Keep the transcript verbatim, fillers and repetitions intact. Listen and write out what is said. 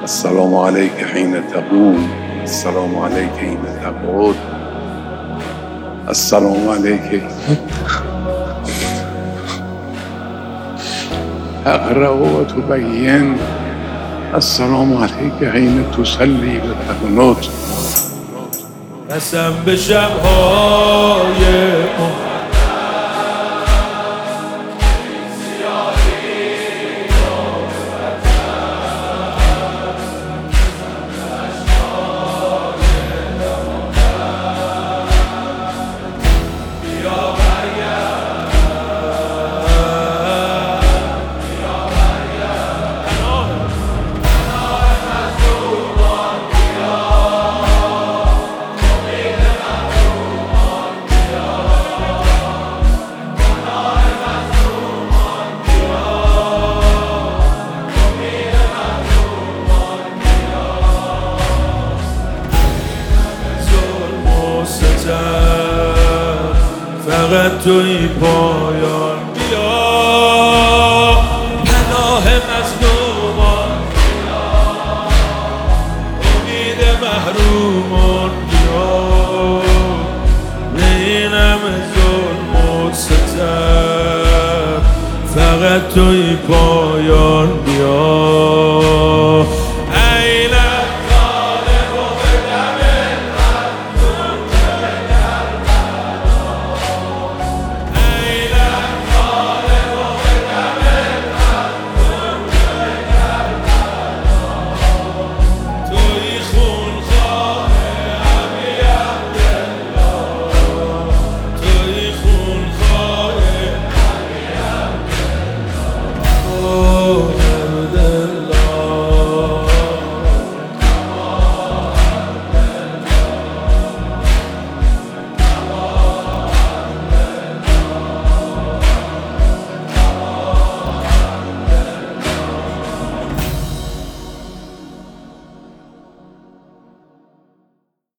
السلام عليك حين تقوم، السلام عليك حين تقعد، السلام عليك تقرأ وتبين، السلام عليك حين تصلي وتقنط. قسم به شب‌های فقط توی پایان بیا، پناه مظلومان بیا، امید محرومان بیا، به این همه ظلم و ستم فقط توی پایان بیا.